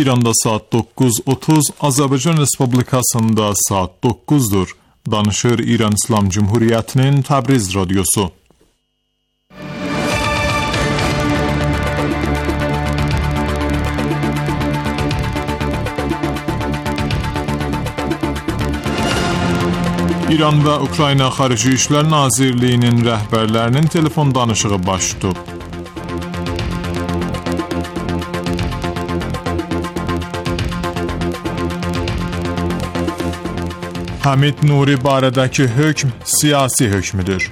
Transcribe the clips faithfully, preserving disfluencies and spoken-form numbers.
İranda saat dokuz otuz, Azərbaycan Respublikasında saat dokuzdur. Danışır İran İslam Cumhuriyyətinin Təbriz radiosu. İran və Ukrayna Xarici İşlər Nazirliyinin rəhbərlərinin telefon danışığı baş tutub. Hamid Nuri barədəki hökm siyasi hökmüdür.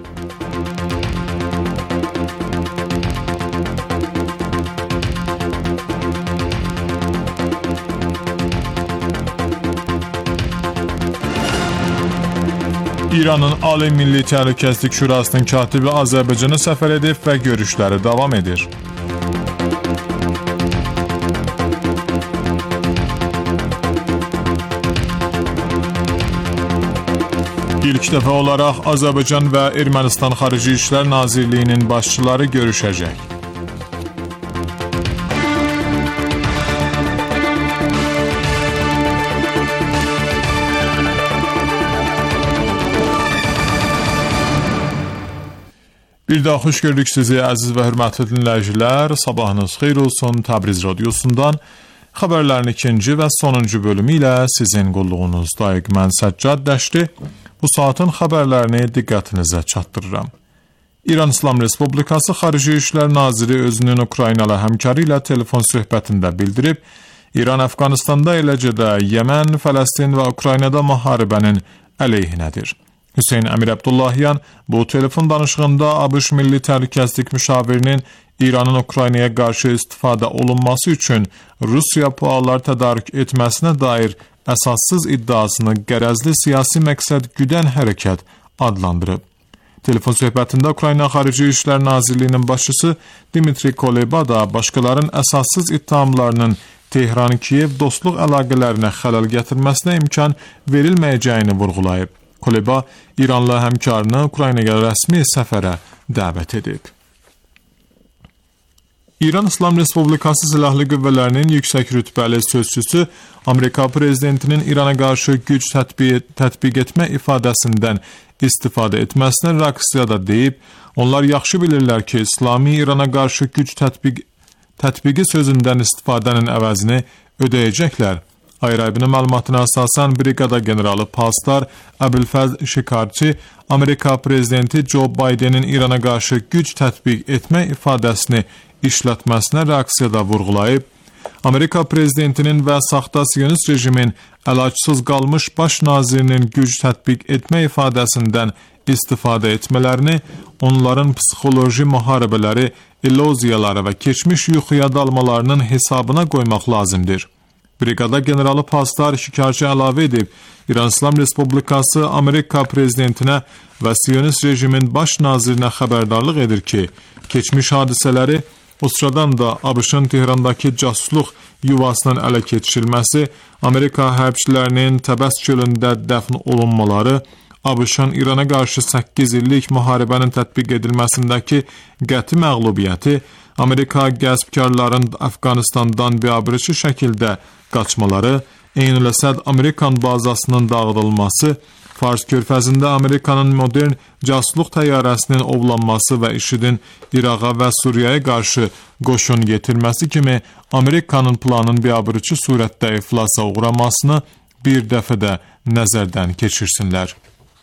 İranın Ali Milli Təhlükəsizlik Şurasının katibi Azərbaycana səfər edib və görüşləri davam edir. İlk dəfə olaraq Azərbaycan və Ermənistan Xarici İşlər Nazirliyinin başçıları görüşəcək. Bir daha xoş gördük sizi əziz və hörmətli dinləyicilər. Sabahınız xeyir olsun. Təbriz radiosundan xəbərlərin ikinci və sonuncu bölümü ilə sizin qulluğunuzdayıq. Mən Səccad Dəşti. Bu saatın xəbərlərini diqqətinizə çatdırıram. İran İslam Respublikası Xarici İşlər Naziri özünün Ukraynalı həmkarı ilə telefon söhbətində bildirib, İran Əfqanistanda eləcə də Yəmən, Fələstin və Ukraynada müharibənin əleyhinədir. Hüseyn Əmir Əbdullahyan bu telefon danışığında ABŞ Milli Təhlükəsizlik Müşavirinin İranın Ukraynaya qarşı istifadə olunması üçün Rusiya puallar tədarük etməsinə dair əsassız iddiasını qərəzli siyasi məqsəd güdən hərəkət adlandırıb. Telefon söhbətində Ukrayna Xarici İşlər Nazirliyinin başçısı Dmitri Kuleba da başqalarının əsassız ittihamlarının Tehran-Kiyev dostluq əlaqələrinə xələl gətirməsinə imkan verilməyəcəyini vurğulayıb. Kuleba İranla həmkarını Ukraynaya rəsmi səfərə dəvət edib. İran İslam Respublikası Silahlı Qüvvələrinin yüksək rütbəli sözçüsü Amerika prezidentinin İrana qarşı güc tətbiq, tətbiq etmə ifadəsindən istifadə etməsinə reaksiyada deyib, onlar yaxşı bilirlər ki, İslami İrana qarşı güc tətbiq, tətbiqi sözündən istifadənin əvəzini ödəyəcəklər. Ayrı-ayrı məlumatına əsasən Briqada generalı Pastar Əbülfəz Şikarçi Amerika prezidenti Joe Bidenin İrana qarşı güc tətbiq etmə ifadəsini işlətməsinə reaksiyada vurğulayıb, Amerika prezidentinin və saxta Siyonist rejimin əlacsız qalmış baş nazirinin güc tətbiq etmə ifadəsindən istifadə etmələrini, onların psixoloji müharibələri, illuziyaları və keçmiş yuxuya dalmalarının hesabına qoymaq lazımdır. Briqada generalı Pastar Şikarçı əlavə edib, İran İslam Respublikası Amerika prezidentinə və Siyonist rejimin baş nazirinə xəbərdarlıq edir ki, keçmiş hadisələri, o sıradan da ABŞ-ın Tehrandakı casusluq yuvasının ələ keçirilməsi, Amerika hərbçilərinin Təbəs çölündə dəfn olunmaları, ABŞ-ın İrana qarşı səkkiz illik müharibənin tətbiq edilməsindəki qəti məğlubiyyəti, Amerika qəsbkarların Əfqanistandan biabırçı şəkildə qaçmaları, Eynüləsəd Amerikan bazasının dağıdılması, Fars körfəzində Amerikanın modern casusluq təyyarəsinin ovlanması və IŞİDin İraqa və Suriyaya qarşı qoşun yetirməsi kimi Amerikanın planın biabırçı surətdə iflasa uğramasını bir dəfə də nəzərdən keçirsinlər.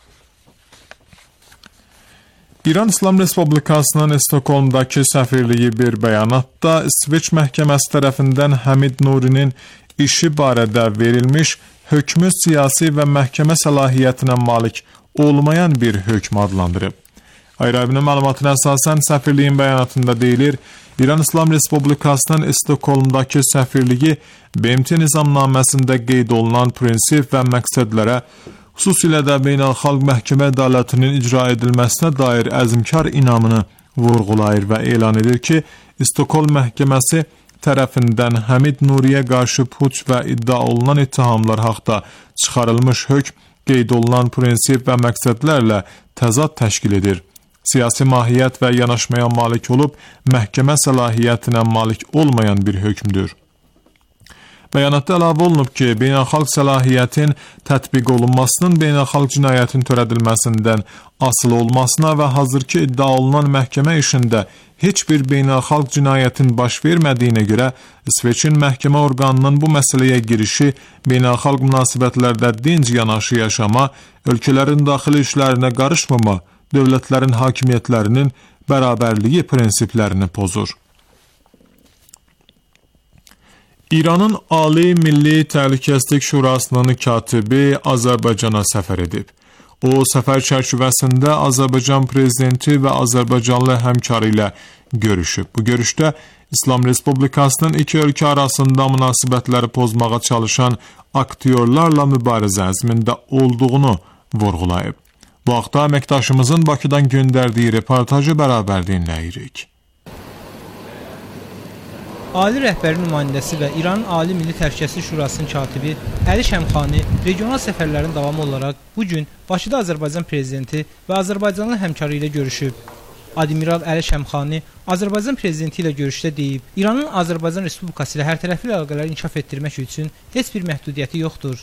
İran İslam Respublikasının Stokholmdakı səfirliyi bir bəyanatda İsveç məhkəməsi tərəfindən Hamid Nurinin işi barədə verilmiş hökmü siyasi və məhkəmə səlahiyyətinə malik olmayan bir hökm adlandırıb. Ayrı-ayrı məlumatına əsasən səfirliyin bəyanatında deyilir, İran İslam Respublikasının Stokholmdakı səfirliyi B M T nizamnaməsində qeyd olunan prinsip və məqsədlərə, xüsusilə də beynəlxalq məhkəmə ədalətinin icra edilməsinə dair əzmkar inamını vurğulayır və elan edir ki, Stokholm məhkəməsi tərəfindən Hamid Nuriyə qarşı puç və iddia olunan ittihamlar haqda çıxarılmış hökm qeyd olunan prinsip və məqsədlərlə təzad təşkil edir. Siyasi mahiyyət və yanaşmaya malik olub, məhkəmə səlahiyyətinə malik olmayan bir hökmdür. Bəyanatda əlavə olunub ki, beynəlxalq səlahiyyətin tətbiq olunmasının beynəlxalq cinayətin törədilməsindən asılı olmasına və hazırki iddia olunan məhkəmə işində heç bir beynəlxalq cinayətin baş vermədiyinə görə İsveçin məhkəmə orqanının bu məsələyə girişi beynəlxalq münasibətlərdə dinc yanaşı yaşama, ölkələrin daxili işlərinə qarışmama, dövlətlərin hakimiyyətlərinin bərabərliyi prinsiplərini pozur. İranın Ali Milli Təhlükəsizlik Şurasının katibi Azərbaycana səfər edib. O, səfər çərçivəsində Azərbaycan prezidenti və Azərbaycanlı həmkarı ilə görüşüb. Bu görüşdə İslam Respublikasının iki ölkə arasında münasibətləri pozmağa çalışan aktyorlarla mübarizə əzmində olduğunu vurğulayıb. Bu haqda əməkdaşımızın Bakıdan göndərdiyi reportajı bərabər dinləyirik. Ali rəhbərin nümayəndəsi və İranın Ali Milli Təhlükəsizlik Şurasının katibi Əli Şəmxani regional səfərlərin davamı olaraq bu gün Bakıda Azərbaycan prezidenti və Azərbaycanlı həmkarı ilə görüşüb. Admiral Əli Şəmxani Azərbaycan prezidenti ilə görüşdə deyib, İranın Azərbaycan Respublikası ilə hərtərəfli əlaqələri inkişaf etdirmək üçün heç bir məhdudiyyəti yoxdur.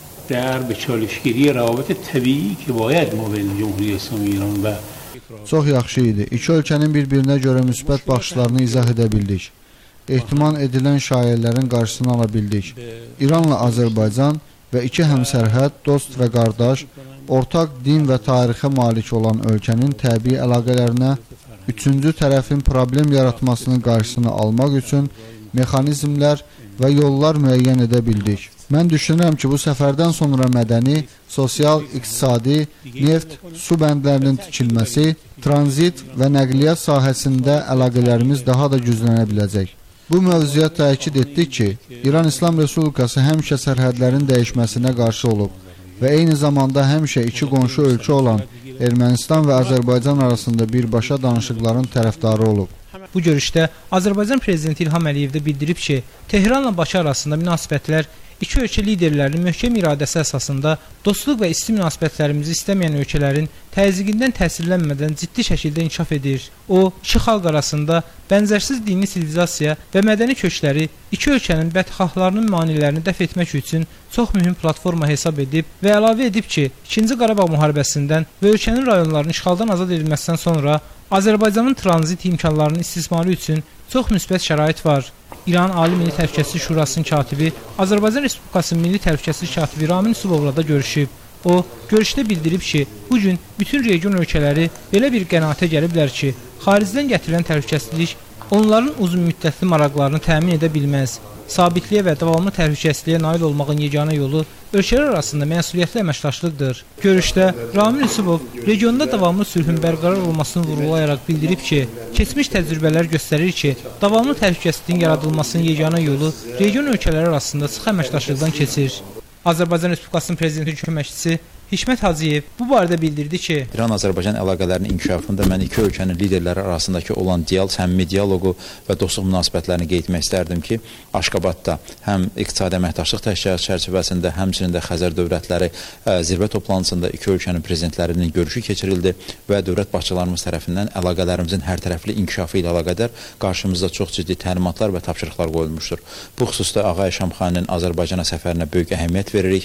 در به چالشگیری روابط طبیعی که باید ما بین جمهوری اسلامی ایران و Çox yaxşı idi. İki ölkənin bir-birinə görə müsbət baxışlarını izah edə bildik. Ehtimal edilən şayiələrin qarşısını ala bildik. İranla Azərbaycan və iki həmsərhəd, dost və qardaş, ortaq din və tarixə malik olan ölkənin təbii əlaqələrinə üçüncü tərəfin problem yaratmasının qarşısını almaq üçün mexanizmlər və yollar müəyyən edə bildik. Mən düşünürəm ki, bu səfərdən sonra mədəni, sosial, iqtisadi, neft, su bəndlərinin tikilməsi, tranzit və nəqliyyat sahəsində əlaqələrimiz daha da güclənə biləcək. Bu mövzuya təkid etdik ki, İran İslam Respublikası həmişə sərhədlərin dəyişməsinə qarşı olub və eyni zamanda həmişə iki qonşu ölkə olan Ermənistan və Azərbaycan arasında birbaşa danışıqların tərəfdarı olub. Bu görüşdə Azərbaycan prezidenti İlham Əliyev də bildirib ki, Tehranla Bakı arasında münasibətlər iki ölkə liderlərinin möhkəm iradəsi əsasında dostluq və isti münasibətlərimizi istəməyən ölkələrin təzyiqindən təsirlənmədən ciddi şəkildə inkişaf edir. O, iki xalq arasında bənzərsiz dini sivilizasiya və mədəni kökləri iki ölkənin bədxahlarının manilərini dəf etmək üçün çox mühüm platforma hesab edib və əlavə edib ki, İkinci Qarabağ müharibəsindən və ölkənin rayonlarının işğaldan azad edilməsindən sonra Azərbaycanın tranzit imkanlarının istismarı üçün çox müsbət şərait var. İran Ali Milli Təhlükəsizlik Şurasının katibi Azərbaycan Respublikasının Milli Təhlükəsizlik katibi Ramin Yusubovla da görüşüb. O, görüşdə bildirib ki, bugün bütün region ölkələri belə bir qənaətə gəliblər ki, xaricdən gətirilən təhlükəsizlik onların uzun müddətli maraqlarını təmin edə bilməz. Sabitliyə və davamlı təhlükəsizliyə nail olmağın yeganə yolu ölkələr arasında məsuliyyətli əməkdaşlıqdır. Görüşdə Ramin Yusubov regionda davamlı sülhün bərqərar olmasını vurğulayaraq bildirib ki, keçmiş təcrübələr göstərir ki, davamlı təhlükəsizliyin yaradılmasının yeganə yolu region ölkələri arasında sıx əməkdaşlıqdan keçir. Azərbaycan Respublikasının prezidenti köməkçisi Hikmət Hacıyev bu barədə bildirdi ki, İran-Azərbaycan əlaqələrinin inkişafında mən iki ölkənin liderləri arasındakı olan dial, səmimi dialoqu və dostluq münasibətlərini qeyd etmək istərdim ki, Aşqabadda həm iqtisadi əməkdaşlıq təşkilatı çərçivəsində, həmçinin də Xəzər dövlətləri ə, zirvə toplantısında iki ölkənin prezidentlərinin görüşü keçirildi və dövlət başçılarımız tərəfindən əlaqələrimizin hərtərəfli inkişafı ilə əlaqədar qarşımızda çox ciddi təlimatlar və tapşırıqlar qoyulmuşdur. Bu xüsusda Ağay Şamxaninin Azərbaycana səfərinə böyük əhəmiyyət veririk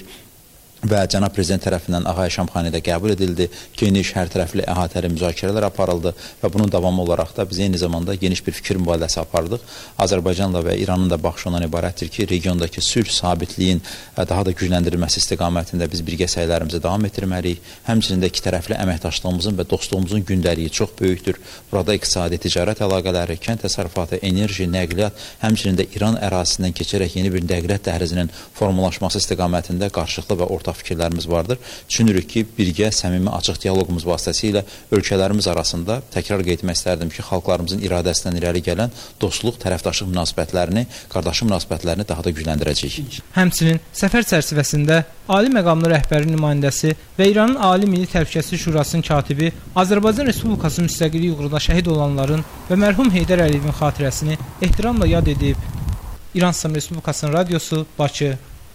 və cənab prezident tərəfindən Ağay Şamxanidə qəbul edildi, geniş, hərtərəfli, əhatəli müzakirələr aparıldı və bunun davamı olaraq da biz eyni zamanda geniş bir fikir mübadiləsi apardıq. Azərbaycanla və İranın da baxışı ondan ibarətdir ki, regiondakı sülh, sabitliyin daha da gücləndirilməsi istiqamətində biz birgə səylərimizi davam etdirməliyik. Həmçinin də iki tərəfli əməkdaşlığımızın və dostluğumuzun gündəliyi çox böyükdür. Burada iqtisadi, ticarət əlaqələri, kənd təsərrüfatı, enerji, nəqliyyat, həmçinin də İran ərazisindən keçərək yeni bir nəqliyyat dəhlizinin formalaşması istiqamətində qarşılıqlı və orta fikirlərimiz vardır. Düşünürük ki, birgə, səmimi, açıq dialoqumuz vasitəsilə ölkələrimiz arasında təkrar qeyd etmək istərdim ki, xalqlarımızın iradəsindən irəli gələn dostluq, tərəfdaşlıq münasibətlərini, qardaşlıq münasibətlərini daha da gücləndirəcəyik. Həmçinin səfər çərçivəsində Ali məqamlı rəhbərin nümayəndəsi və İranın Ali Milli Təhlükəsizlik Şurasının katibi Azərbaycan Respublikasının müstəqilliyi uğrunda şəhid olanların və mərhum Heydər Əliyevin xatirəsini ehtiramla yad edib. İran İslam Respublikasının radiosu, Bakı.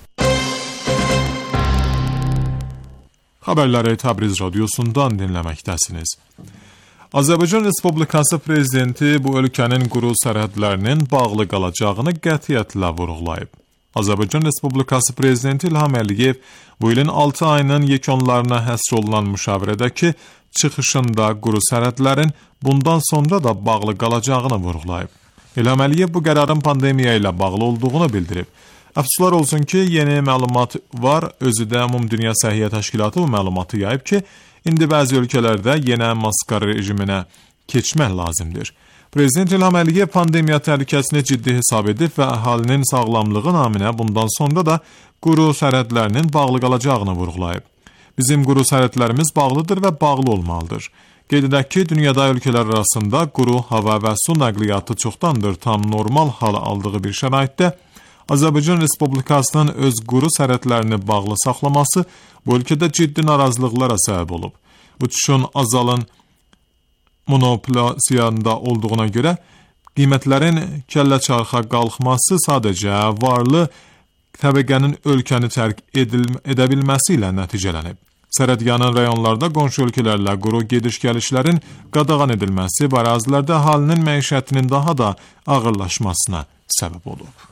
Xəbərləri Təbriz radiosundan dinləməkdəsiniz. Azərbaycan Respublikası prezidenti bu ölkənin quru sərhədlərinin bağlı qalacağını qətiyyətlə vurğulayıb. Azərbaycan Respublikası Prezidenti İlham Əliyev bu ilin altı ayının yekunlarına həsr olunan müşavirədəki çıxışında quru sərhədlərin bundan sonra da bağlı qalacağını vurğulayıb. İlham Əliyev bu qərarın pandemiya ilə bağlı olduğunu bildirib. Əfsuslar olsun ki, yeni məlumat var, özü də Ümumdünya Səhiyyə Təşkilatı bu məlumatı yayıb ki, indi bəzi ölkələrdə yenə maskara rejiminə keçmək lazımdır. Prezident İlham Əliyev pandemiya təhlükəsini ciddi hesab edib və əhalinin sağlamlığı naminə bundan sonra da quru sərhədlərinin bağlı qalacağını vurğulayıb. Bizim quru sərhədlərimiz bağlıdır və bağlı olmalıdır. Qeyd edək ki, dünyada ölkələr arasında quru hava və su nəqliyyatı çoxdandır tam normal hal aldığı bir şəraitdə Azərbaycan Respublikasının öz quru sərhədlərini bağlı saxlaması bu ölkədə ciddi narazılıqlara səbəb olub. Uçuşun azalın monopolisiyasında olduğuna görə qiymətlərin kəllə çarxa qalxması sadəcə varlı təbəqənin ölkəni tərk edə bilməsi ilə nəticələnib. Sərhədyanı rayonlarda qonşu ölkələrlə quru gediş-gəlişlərin qadağan edilməsi və ərazilərdə əhalinin məişətinin daha da ağırlaşmasına səbəb olub.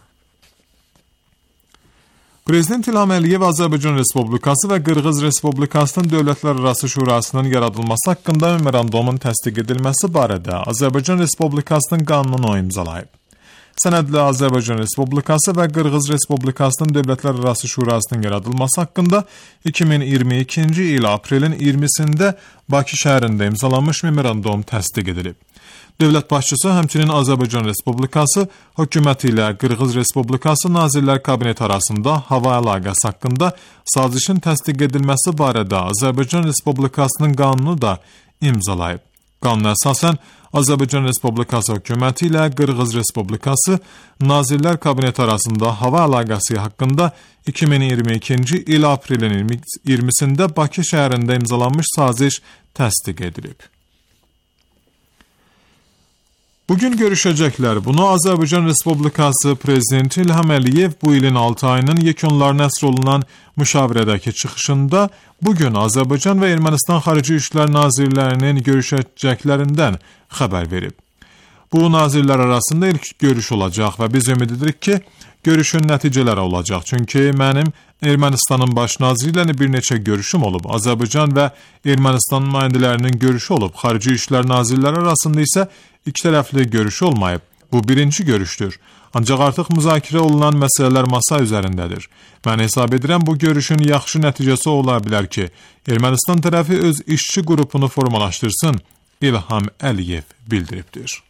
Prezident İlham Əliyev Azərbaycan Respublikası və Qırğız Respublikasının Dövlətlərarası Şurasının yaradılması haqqında memorandumun təsdiq edilməsi barədə Azərbaycan Respublikasının qanununu imzalayıb. Sənədli Azərbaycan Respublikası və Qırğız Respublikasının Dövlətlərarası Şurasının yaradılması haqqında iki min iyirmi ikinci il aprelin iyirmisində Bakı şəhərində imzalanmış memorandum təsdiq edilib. Dövlət başçısı həmçinin Azərbaycan Respublikası hökuməti ilə Qırğız Respublikası Nazirlər Kabineti arasında hava əlaqəsi haqqında sazişin təsdiq edilməsi barədə Azərbaycan Respublikasının qanunu da imzalayıb. Qanuna əsasən Azərbaycan Respublikası hökuməti ilə Qırğız Respublikası Nazirlər Kabineti arasında hava əlaqəsi haqqında iki min iyirmi ikinci il aprelin iyirmisində Bakı şəhərində imzalanmış saziş təsdiq edilib. Bugün görüşəcəklər. Bunu Azərbaycan Respublikası Prezidenti İlham Əliyev bu ilin altı ayının yekunlarına həsr olunan müşavirədəki çıxışında bugün Azərbaycan və Ermənistan Xarici İşlər Nazirlərinin görüşəcəklərindən xəbər verib. Bu nazirlər arasında ilk görüş olacaq və biz ümid edirik ki, görüşün nəticələri olacaq. Çünki mənim Ermənistanın baş naziri ilə bir neçə görüşüm olub. Azərbaycan və Ermənistan nümayəndələrinin görüşü olub. Xarici İşlər Nazirləri arasında isə iki tərəfli görüş olmayıb. Bu birinci görüşdür. Ancaq artıq müzakirə olunan məsələlər masa üzərindədir. Mən hesab edirəm bu görüşün yaxşı nəticəsi ola bilər ki, Ermənistan tərəfi öz işçi qrupunu formalaşdırsın, İlham Əliyev bildiribdir.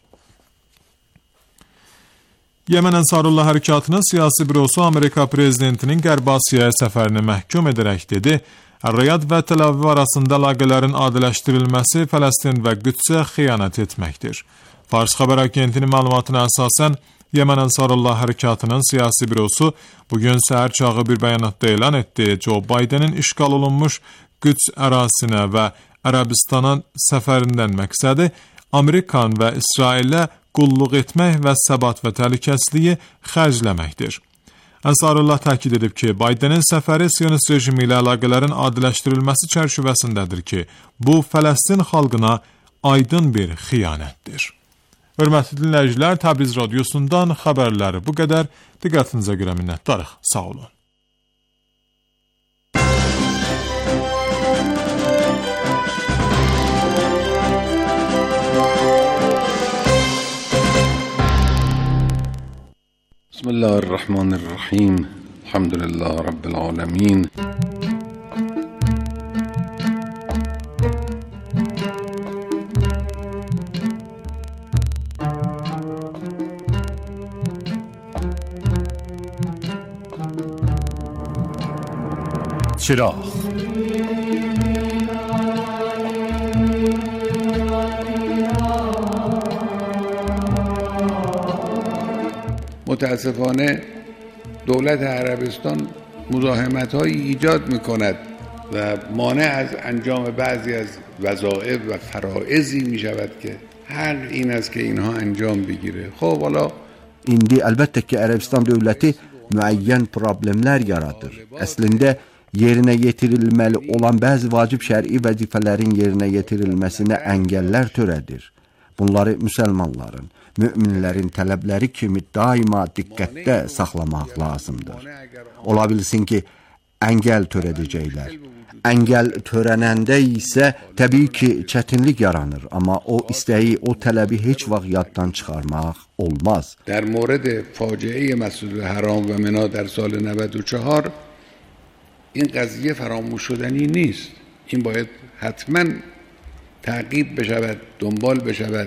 Yemen Ensarullah Hərəkatının siyasi bürosu Amerika prezidentinin Qərbi Asiyaya səfərini məhkum edərək dedi, Riyad və Tel Aviv arasında əlaqələrin adiləşdirilməsi Fələstin və Qüdsə xiyanət etməkdir. Fars xəbər agentinin məlumatına əsasən, Yemen Ensarullah Hərəkatının siyasi bürosu bugün səhər çağı bir bəyanatda elan etdi. Joe Bidenin işğal olunmuş Qüds ərazisinə və Ərəbistana səfərindən məqsədi Amerikan və İsrailə qulluq etmək və səbat və təhlükəsizliyi xərcləməkdir. Ensarullah təkid edib ki, Bidenin səfəri Siyonist rejimi ilə əlaqələrin adiləşdirilməsi çərçivəsindədir ki, bu Fələstin xalqına aydın bir xiyanətdir. Hörmətli dinləyicilər, Təbriz radiosundan xəbərləri bu qədər. Diqqətinizə görə minnətdarıq. Sağ olun. بسم الله الرحمن الرحيم الحمد لله رب العالمين چراغ متاسفانه دولت عربستان مزاحمت‌هایی ایجاد می‌کند و مانع از انجام بعضی از وظایف و فرائضی می‌شود که حق این است که اینها انجام بگیره. خب حالا İndi əlbəttə ki, Ərəbistan dövləti müəyyən problemlər yaradır. Əslində yerinə yetirilməli olan bəzi vacib şər'i vəzifələrin yerinə yetirilməsinə əngəllər törədir. Bunları müsəlmanların, möminlərin tələbləri kimi daima diqqətdə saxlamaq lazımdır. Ola bilsin ki, əngəl törədəcəklər. Əngəl törənəndə isə təbii ki, çətinlik yaranır, amma o istəyi, o tələbi heç vaxt yaddan çıxarmaq olmaz. در مورد فاجعه مسجد الحرام و منا در سال نود و چهار این قضیه فراموش شدنی نیست. این باید حتما تعقیب بشود، دنبال بشود.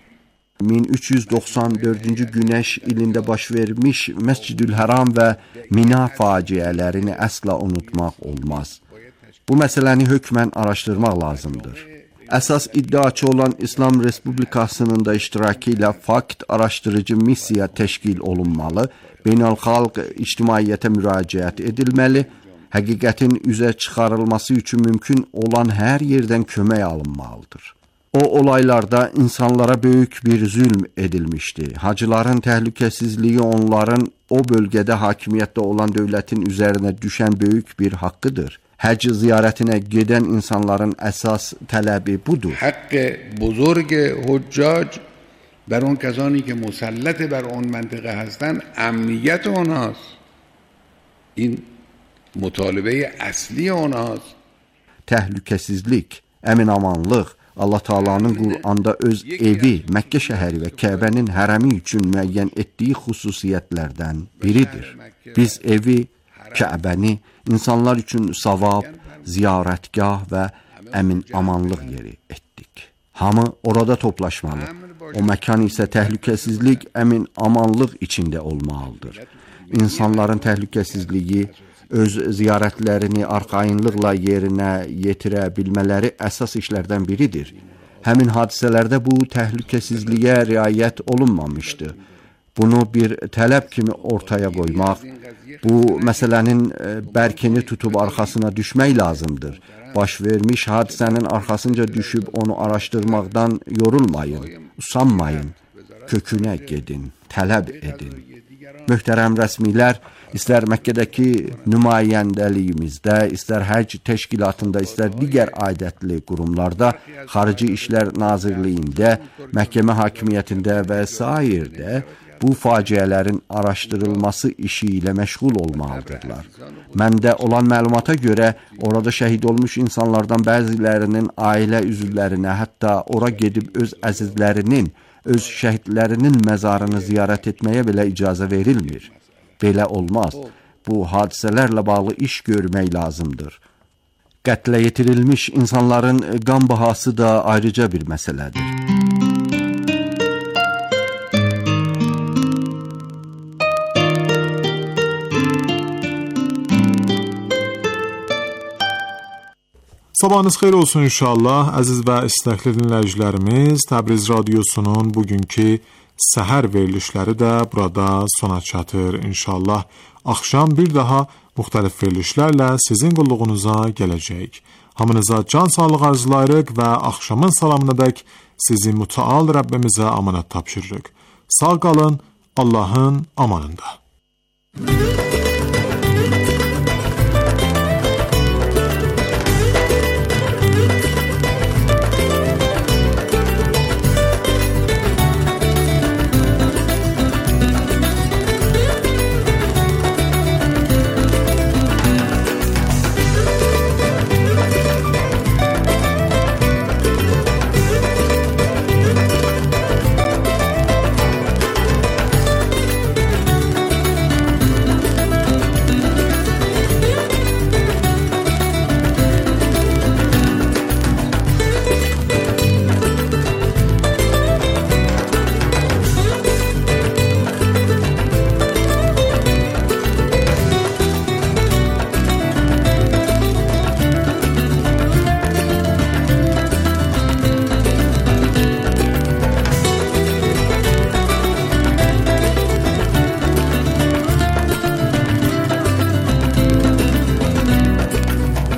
min üç yüz doxsan dördüncü günəş ilində baş vermiş Məscidül-Həram və Mina faciələrini əsla unutmaq olmaz. Bu məsələni hökmən araşdırmaq lazımdır. Əsas iddiaçı olan İslam Respublikasının da iştirakı ilə fakt araşdırıcı missiya təşkil olunmalı, beynəlxalq ictimaiyyətə müraciət edilməli, həqiqətin üzə çıxarılması üçün mümkün olan hər yerdən kömək alınmalıdır. O olaylarda insanlara böyük bir zülm edilmişdi. Hacıların təhlükəsizliyi onların o bölgədə hakimiyyətdə olan dövlətin üzərinə düşən böyük bir haqqıdır. Həc ziyarətinə gedən insanların əsas tələbi budur. حق بزرگ حجاج بر اون کسانی که مسلط بر اون منطقه هستن امنیت اونهاست. این مطالبه اصلی اونهاست. Təhlükəsizlik, əmin-amanlıq Allah Taala'nın Qur'anda öz evi, Məkkə şəhəri və Kəbənin hərəmi üçün müəyyən etdiyi xüsusiyyətlərdən biridir. Biz evi, Kəbəni insanlar üçün savab, ziyarətgah və əmin-amanlıq yeri etdik. Hamı orada toplaşmalı. O məkan isə təhlükəsizlik, əmin-amanlıq içində olmalıdır. İnsanların təhlükəsizliyi, öz ziyarətlərini arxayınlıqla yerinə yetirə bilmələri əsas işlərdən biridir. Həmin hadisələrdə bu təhlükəsizliyə riayət olunmamışdı. Bunu bir tələb kimi ortaya qoymaq, bu məsələnin bərkini tutub arxasına düşmək lazımdır. Baş vermiş hadisənin arxasınca düşüb onu araşdırmaqdan yorulmayın, usanmayın, kökünə gedin, tələb edin. Möhtərəm rəsmilər, istər Məkkədəki nümayəndəliyimizdə, istər həc təşkilatında, istər digər aidətli qurumlarda, Xarici İşlər Nazirliyində, məhkəmə hakimiyyətində və sairdə bu faciələrin araşdırılması işi ilə məşğul olmalıdırlar. Məndə olan məlumata görə orada şəhid olmuş insanlardan bəzilərinin ailə üzvlərinə, hətta ora gedib öz əzizlərinin, öz şəhidlərinin məzarını ziyarət etməyə belə icazə verilmir. Belə olmaz. Bu hadisələrlə bağlı iş görmək lazımdır. Qətlə yetirilmiş insanların qan bahası da ayrıca bir məsələdir. Sabahınız xeyir olsun inşallah. Əziz və istəkli dinləyicilərimiz, Təbriz Radiosunun bugünkü səhər verilişləri də burada sona çatır inşallah. Axşam bir daha müxtəlif verilişlərlə sizin qulluğunuza gələcək. Hamınıza can sağlığı arzulayırıq və axşamın salamınadək sizi mütəal Rəbbimizə amanət tapşırırıq. Sağ qalın, Allahın amanında.